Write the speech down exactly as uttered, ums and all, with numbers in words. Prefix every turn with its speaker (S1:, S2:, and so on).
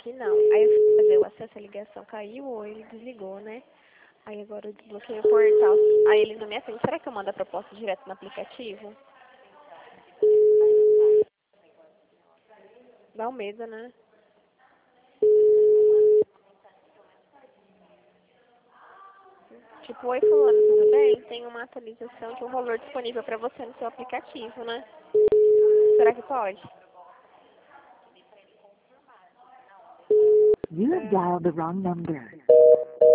S1: aqui não. Aí eu fui fazer o acesso à ligação, caiu ou ele desligou, né? Aí agora eu desbloqueei o portal. Aí ele não me atende. Será que eu mando a proposta direto no aplicativo? Dá um medo, né? Tipo, oi fulano, tudo bem? Tem uma atualização de um valor disponível para você no seu aplicativo, né? Será que pode?
S2: You have
S1: É.
S2: dialed the wrong number.